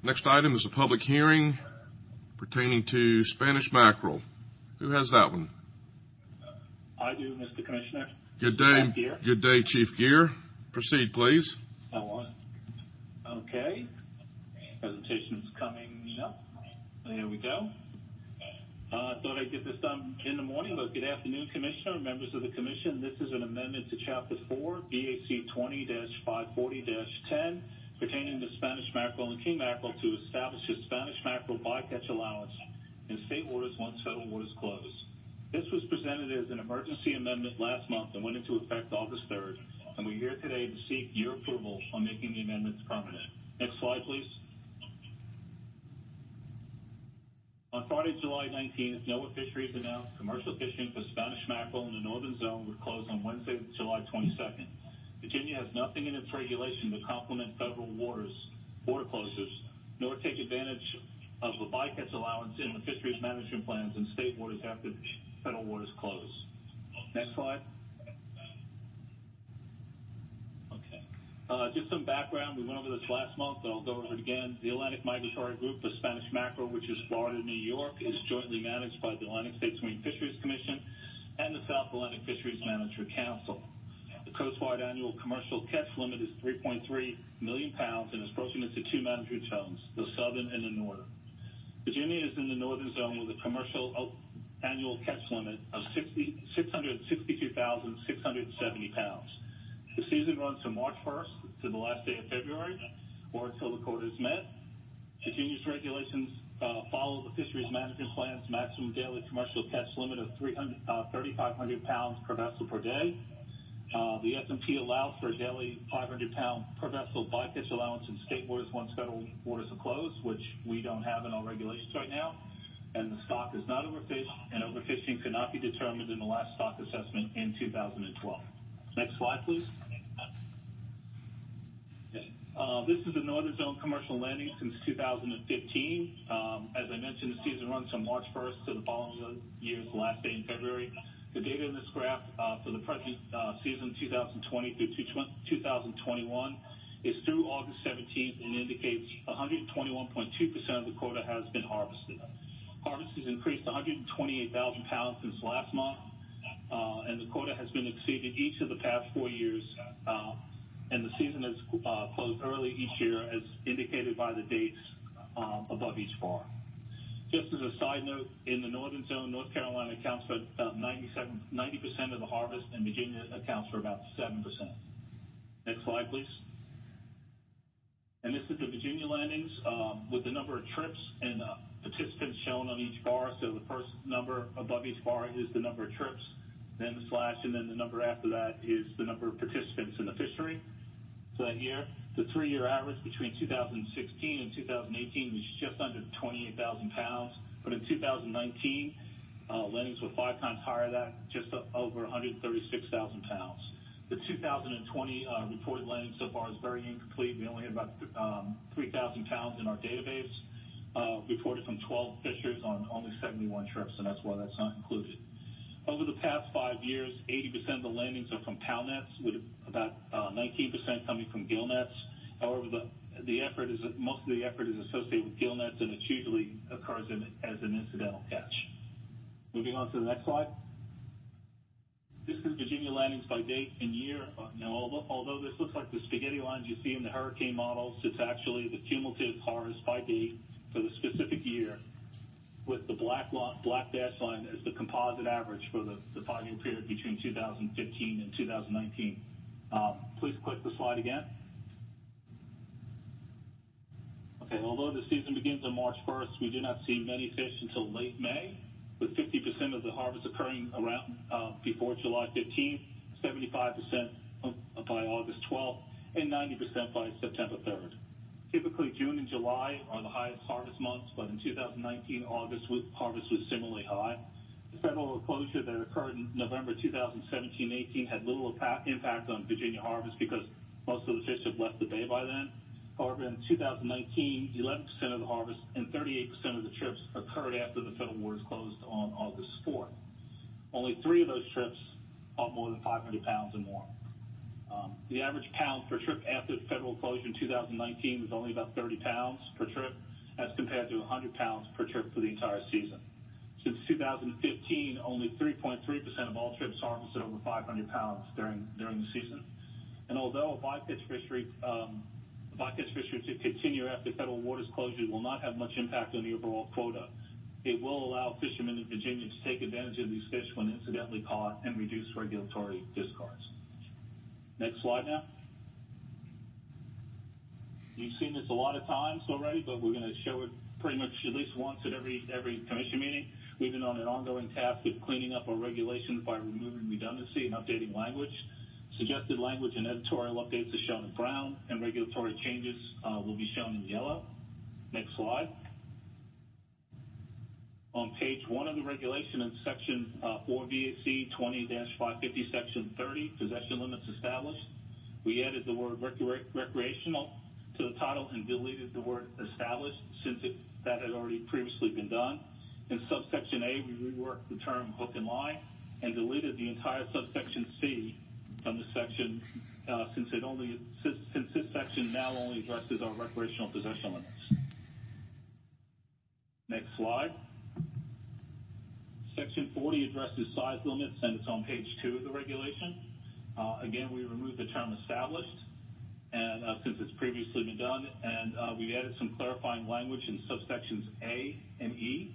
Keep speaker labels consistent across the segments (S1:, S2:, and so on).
S1: Next item is a public hearing pertaining to Spanish mackerel. Who has that one?
S2: I do, Mr. Commissioner.
S1: Good day. Good day, Chief Gear. Proceed, please.
S2: Okay. Presentation's coming up. There we go. I thought I'd get this done in the morning, but good afternoon, Commissioner, members of the Commission. This is an amendment to Chapter 4, BAC 20-540-10, pertaining to Spanish mackerel and king mackerel to establish a Spanish mackerel bycatch allowance in state waters once federal waters close. This was presented as an emergency amendment last month and went into effect August 3rd, and we're here today to seek your approval on making the amendments permanent. Next slide, please. On Friday, July 19th, NOAA Fisheries announced commercial fishing for Spanish mackerel in the northern zone would close on Wednesday, July 22nd. Virginia has nothing in its regulation to complement federal water closures, nor take advantage of the bycatch allowance in the fisheries management plans in state waters after federal waters close. Next slide. Okay. Just some background. We went over this last month, but I'll go over it again. The Atlantic Migratory Group for Spanish mackerel, which is Florida and New York, is jointly managed by the Atlantic States Marine Fisheries Commission and the South Atlantic Fisheries Management Council. The coastwide annual commercial catch limit is 3.3 million pounds and is broken into two management zones, the southern and the northern. Virginia is in the northern zone with a commercial annual catch limit of 662,670 pounds. The season runs from March 1st to the last day of February, or until the quota is met. Virginia's regulations follow the fisheries management plan's maximum daily commercial catch limit of 3,500 pounds per vessel per day. The S&P allows for a daily 500-pound per vessel bycatch allowance in state waters once federal waters are closed, which we don't have in our regulations right now. And the stock is not overfished, and overfishing could not be determined in the last stock assessment in 2012. Next slide, please. Okay. This is the northern zone commercial landing since 2015. As I mentioned, the season runs from March 1st to the following year's last day in February. The data in this graph for the present season 2020 through 2021 is through August 17th and indicates 121.2% of the quota has been harvested. Harvest has increased 128,000 pounds since last month, and the quota has been exceeded each of the past 4 years, and the season has closed early each year as indicated by the dates above each bar. Just as a side note, in the northern zone, North Carolina accounts for about 90% of the harvest, and Virginia accounts for about 7%. Next slide, please. And this is the Virginia landings with the number of trips and participants shown on each bar. So the first number above each bar is the number of trips, then the slash, and then the number after that is the number of participants in the fishery. So that year, the 3-year average between 2016 and 2018 was just under 28,000 pounds. But in 2019, landings were 5 times higher than that, just over 136,000 pounds. The 2020 reported landing so far is very incomplete. We only have about 3,000 pounds in our database, reported from 12 fishers on only 71 trips, and that's why that's not included. Over the past 5 years, 80% of the landings are from pound nets, with about 19% coming from gill nets. However, most of the effort is associated with gill nets, and it usually occurs as an incidental catch. Moving on to the next slide. This is Virginia landings by date and year. Although this looks like the spaghetti lines you see in the hurricane models, it's actually the cumulative harvest by date for the specific year, with the black dash line as the composite average for the 5-year period between 2015 and 2019. Please click the slide again. Okay, although the season begins on March 1st, we do not see many fish until late May, with 50% of the harvest occurring around before July 15th, 75% by August 12th, and 90% by September 3rd. Typically, June and July are the highest harvest months, but in 2019, harvest was similarly high. The federal closure that occurred in November 2017-18 had little impact on Virginia harvest because most of the fish have left the bay by then. However, in 2019, 11% of the harvest and 38% of the trips occurred after the federal waters closed on August 4th. Only 3 of those trips caught more than 500 pounds or more. The average pounds per trip after the federal closure in 2019 was only about 30 pounds per trip, as compared to 100 pounds per trip for the entire season. Since 2015, only 3.3% of all trips harvested over 500 pounds during the season. And although a bycatch fishery to continue after federal waters closure will not have much impact on the overall quota, it will allow fishermen in Virginia to take advantage of these fish when incidentally caught and reduce regulatory discards. Next slide now. You've seen this a lot of times already, but we're going to show it pretty much at least once at every commission meeting. We've been on an ongoing task of cleaning up our regulations by removing redundancy and updating language. Suggested language and editorial updates are shown in brown, and regulatory changes will be shown in yellow. Next slide. On page 1 of the regulation in section 4 VAC 20-550, section 30, possession limits established, we added the word recreational to the title and deleted the word established since that had already previously been done. In subsection A, we reworked the term hook and line and deleted the entire subsection C from the section since this section now only addresses our recreational possession limits. Next slide. Section 40 addresses size limits, and it's on page 2 of the regulation. Again, we removed the term established, and since it's previously been done, and we added some clarifying language in subsections A and E.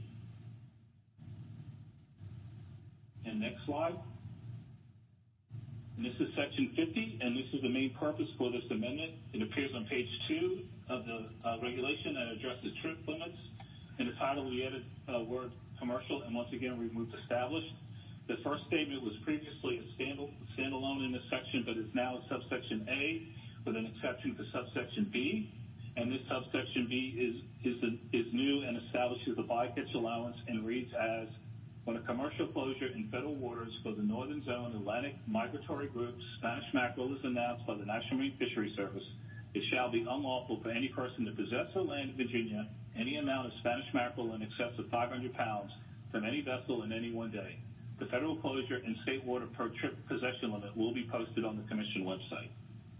S2: And next slide. And this is section 50, and this is the main purpose for this amendment. It appears on page 2 of the regulation and addresses trip limits. In the title, we added word commercial, and once again, we removed established. The first statement was previously a standalone in this section, but is now a subsection A with an exception for subsection B. And this subsection B is new and establishes the bycatch allowance and reads as, when a commercial closure in federal waters for the Northern Zone Atlantic Migratory Group Spanish mackerel is announced by the National Marine Fisheries Service, it shall be unlawful for any person to possess or land in Virginia any amount of Spanish mackerel in excess of 500 pounds from any vessel in any one day. The federal closure and state water per trip possession limit will be posted on the Commission website.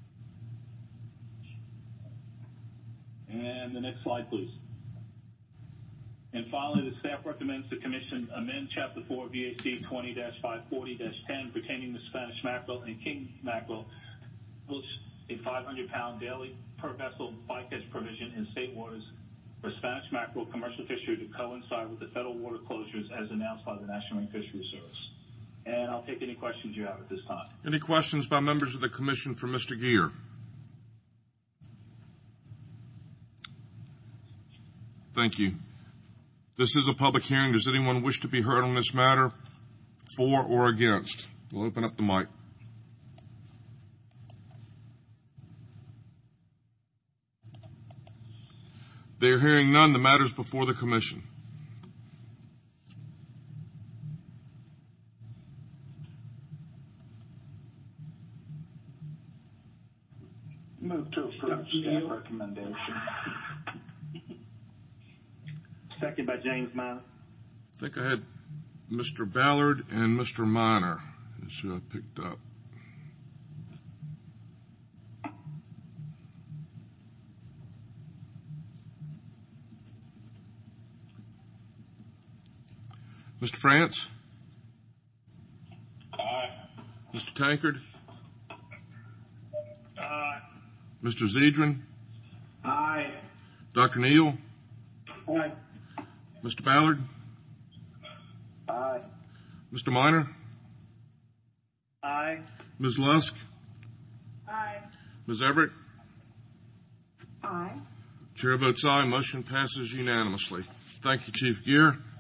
S2: And the next slide, please. And finally, the staff recommends the Commission amend Chapter 4 VAC 20-540-10 pertaining to Spanish mackerel and king mackerel, which a 500-pound daily per vessel bycatch provision in state waters for Spanish mackerel commercial fishery to coincide with the federal water closures as announced by the National Marine Fisheries Service. And I'll take any questions you have at this time.
S1: Any questions by members of the Commission for Mr. Geer? Thank you. This is a public hearing. Does anyone wish to be heard on this matter, for or against? We'll open up the mic. They're hearing none. The matter is before the Commission.
S3: Move to approve staff recommendation.
S4: Second by James Minor.
S1: I think I had Mr. Ballard and Mr. Minor is who I picked up. Mr. France?
S2: Aye.
S1: Mr. Tankard?
S2: Aye.
S1: Mr. Zedrin?
S3: Aye.
S1: Dr. Neal?
S3: Aye.
S1: Mr. Ballard?
S3: Aye.
S1: Mr. Minor?
S4: Aye.
S1: Ms. Lusk?
S5: Aye.
S1: Ms. Everett?
S5: Aye.
S1: Chair votes aye. Motion passes unanimously. Thank you, Chief Geer.